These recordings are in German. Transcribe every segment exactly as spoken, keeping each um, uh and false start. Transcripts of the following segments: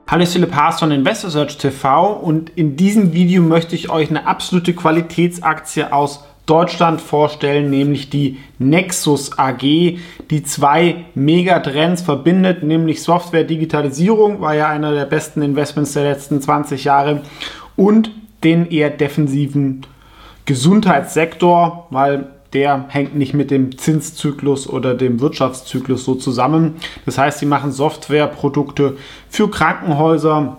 Hallo, ich bin Philipp Haas von InvestorSearch T V und in diesem Video möchte ich euch eine absolute Qualitätsaktie aus Deutschland vorstellen, nämlich die Nexus A G, die zwei Megatrends verbindet, nämlich Software, Digitalisierung, war ja einer der besten Investments der letzten zwanzig Jahre, und den eher defensiven Gesundheitssektor, weil der hängt nicht mit dem Zinszyklus oder dem Wirtschaftszyklus so zusammen. Das heißt, sie machen Softwareprodukte für Krankenhäuser,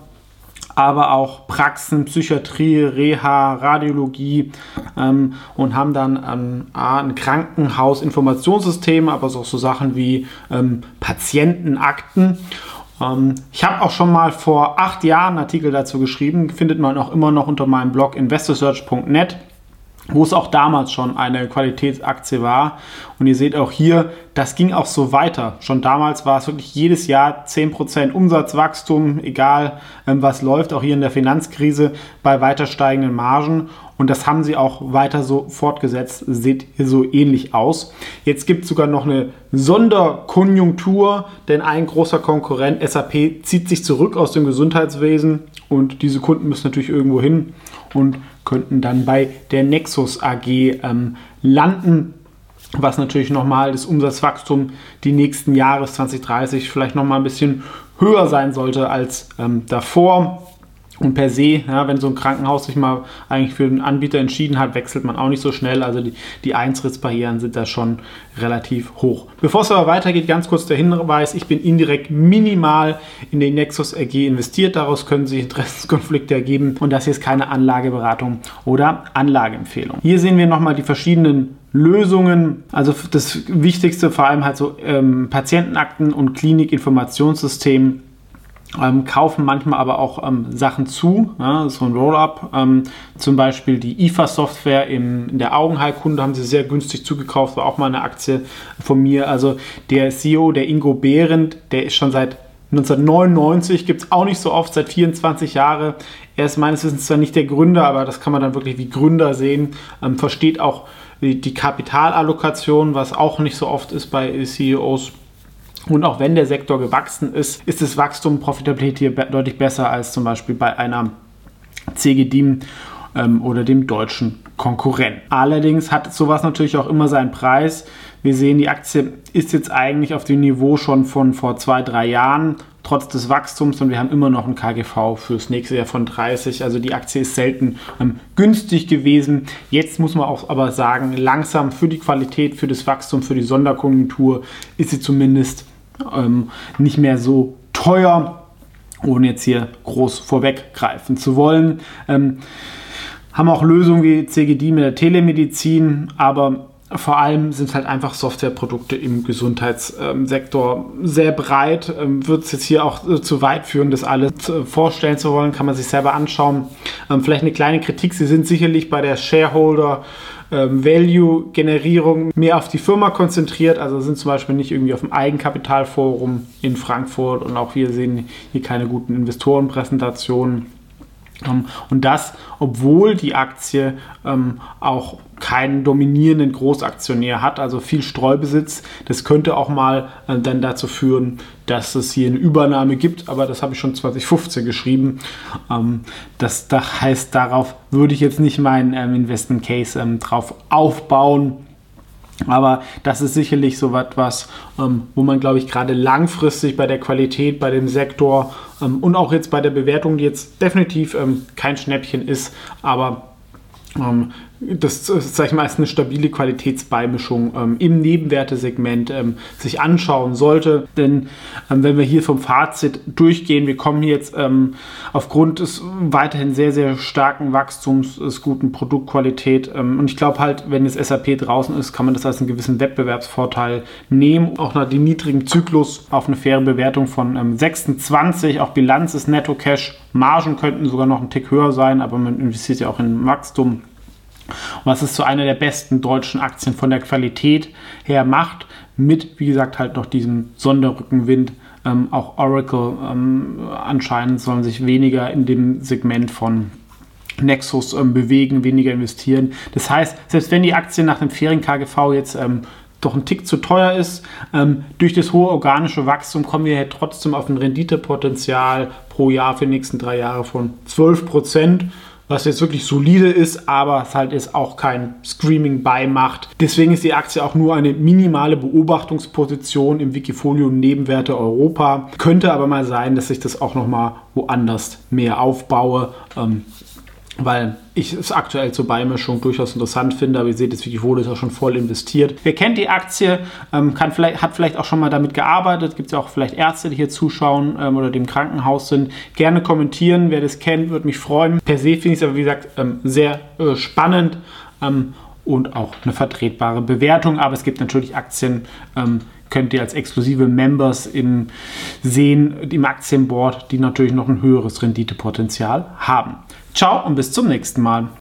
aber auch Praxen, Psychiatrie, Reha, Radiologie ähm, und haben dann ähm, ein Krankenhausinformationssystem, aber auch so Sachen wie ähm, Patientenakten. Ähm, ich habe auch schon mal vor acht Jahren einen Artikel dazu geschrieben, findet man auch immer noch unter meinem Blog investorsearch punkt net, wo es auch damals schon eine Qualitätsaktie war. Und ihr seht auch hier, das ging auch so weiter. Schon damals war es wirklich jedes Jahr zehn Prozent Umsatzwachstum, egal ähm, was läuft, auch hier in der Finanzkrise bei weiter steigenden Margen. Und das haben sie auch weiter so fortgesetzt, sieht hier so ähnlich aus. Jetzt gibt es sogar noch eine Sonderkonjunktur, denn ein großer Konkurrent, S A P, zieht sich zurück aus dem Gesundheitswesen und diese Kunden müssen natürlich irgendwo hin und könnten dann bei der Nexus A G ähm, landen, was natürlich nochmal das Umsatzwachstum die nächsten Jahre zwanzig dreißig vielleicht nochmal ein bisschen höher sein sollte als ähm, davor. Und per se, ja, wenn so ein Krankenhaus sich mal eigentlich für einen Anbieter entschieden hat, wechselt man auch nicht so schnell. Also die, die Eintrittsbarrieren sind da schon relativ hoch. Bevor es aber weitergeht, ganz kurz der Hinweis, ich bin indirekt minimal in die Nexus A G investiert. Daraus können sich Interessenskonflikte ergeben und das hier ist keine Anlageberatung oder Anlageempfehlung. Hier sehen wir nochmal die verschiedenen Lösungen. Also das Wichtigste vor allem halt so ähm, Patientenakten und Klinikinformationssystem. Ähm, kaufen manchmal aber auch ähm, Sachen zu, ja, so ein Roll-up, ähm, zum Beispiel die I F A-Software im, in der Augenheilkunde haben sie sehr günstig zugekauft, war auch mal eine Aktie von mir. Also der C E O, der Ingo Behrendt, der ist schon seit neunzehnhundertneunundneunzig, gibt es auch nicht so oft, seit vierundzwanzig Jahren. Er ist meines Wissens zwar nicht der Gründer, aber das kann man dann wirklich wie Gründer sehen, ähm, versteht auch die, die Kapitalallokation, was auch nicht so oft ist bei C E Os. Und auch wenn der Sektor gewachsen ist, ist das Wachstum, Profitabilität hier deutlich besser als zum Beispiel bei einer C G D I M ähm, oder dem deutschen Konkurrenten. Allerdings hat sowas natürlich auch immer seinen Preis. Wir sehen, die Aktie ist jetzt eigentlich auf dem Niveau schon von vor zwei, drei Jahren, trotz des Wachstums, und wir haben immer noch ein K G V fürs nächste Jahr von dreißig. Also die Aktie ist selten ähm, günstig gewesen. Jetzt muss man auch aber sagen, langsam für die Qualität, für das Wachstum, für die Sonderkonjunktur ist sie zumindest ähm, nicht mehr so teuer, ohne jetzt hier groß vorweggreifen zu wollen. Ähm, haben auch Lösungen wie C G D I mit der Telemedizin, aber vor allem sind es halt einfach Softwareprodukte im Gesundheitssektor sehr breit. Ähm, wird es jetzt hier auch äh, zu weit führen, das alles äh, vorstellen zu wollen, kann man sich selber anschauen. Ähm, vielleicht eine kleine Kritik, Sie sind sicherlich bei der Shareholder ähm, Value-Generierung mehr auf die Firma konzentriert, also sind zum Beispiel nicht irgendwie auf dem Eigenkapitalforum in Frankfurt, und auch wir sehen hier keine guten Investorenpräsentationen. Um, und das, obwohl die Aktie ähm, auch keinen dominierenden Großaktionär hat, also viel Streubesitz. Das könnte auch mal äh, dann dazu führen, dass es hier eine Übernahme gibt, aber das habe ich schon zwanzig fünfzehn geschrieben. Ähm, das, das heißt, darauf würde ich jetzt nicht meinen ähm, Investment Case ähm, drauf aufbauen. Aber das ist sicherlich so etwas, ähm, wo man, glaube ich, gerade langfristig bei der Qualität, bei dem Sektor ähm, und auch jetzt bei der Bewertung, die jetzt definitiv ähm, kein Schnäppchen ist, aber ähm, das, sag ich mal, ist eine stabile Qualitätsbeimischung ähm, im Nebenwertesegment ähm, sich anschauen sollte. Denn ähm, wenn wir hier vom Fazit durchgehen, wir kommen hier jetzt ähm, aufgrund des weiterhin sehr, sehr starken Wachstums, des guten Produktqualität ähm, und ich glaube halt, wenn das S A P draußen ist, kann man das als einen gewissen Wettbewerbsvorteil nehmen. Auch nach dem niedrigen Zyklus auf eine faire Bewertung von ähm, sechsundzwanzig, auch Bilanz ist Netto-Cash, Margen könnten sogar noch einen Tick höher sein, aber man investiert ja auch in Wachstum. Was es zu einer der besten deutschen Aktien von der Qualität her macht, mit, wie gesagt, halt noch diesem Sonderrückenwind. Ähm, auch Oracle ähm, anscheinend sollen sich weniger in dem Segment von Nexus ähm, bewegen, weniger investieren. Das heißt, selbst wenn die Aktie nach dem Ferien-K G V jetzt ähm, doch ein Tick zu teuer ist. Ähm, durch das hohe organische Wachstum kommen wir halt trotzdem auf ein Renditepotenzial pro Jahr für die nächsten drei Jahre von zwölf Prozent. Was jetzt wirklich solide ist, aber es halt jetzt auch kein Screaming-Buy macht. Deswegen ist die Aktie auch nur eine minimale Beobachtungsposition im Wikifolio Nebenwerte Europa. Könnte aber mal sein, dass ich das auch nochmal woanders mehr aufbaue, ähm, weil ich es aktuell zur Beimischung durchaus interessant finde, aber ihr seht, das Wikifolio ist auch schon voll investiert. Wer kennt die Aktie, ähm, kann vielleicht, hat vielleicht auch schon mal damit gearbeitet, gibt es ja auch vielleicht Ärzte, die hier zuschauen ähm, oder die im Krankenhaus sind. Gerne kommentieren, wer das kennt, würde mich freuen. Per se finde ich es aber, wie gesagt, ähm, sehr äh, spannend ähm, und auch eine vertretbare Bewertung, aber es gibt natürlich Aktien, ähm, könnt ihr als exklusive Members im sehen, im Aktienboard, die natürlich noch ein höheres Renditepotenzial haben. Ciao und bis zum nächsten Mal.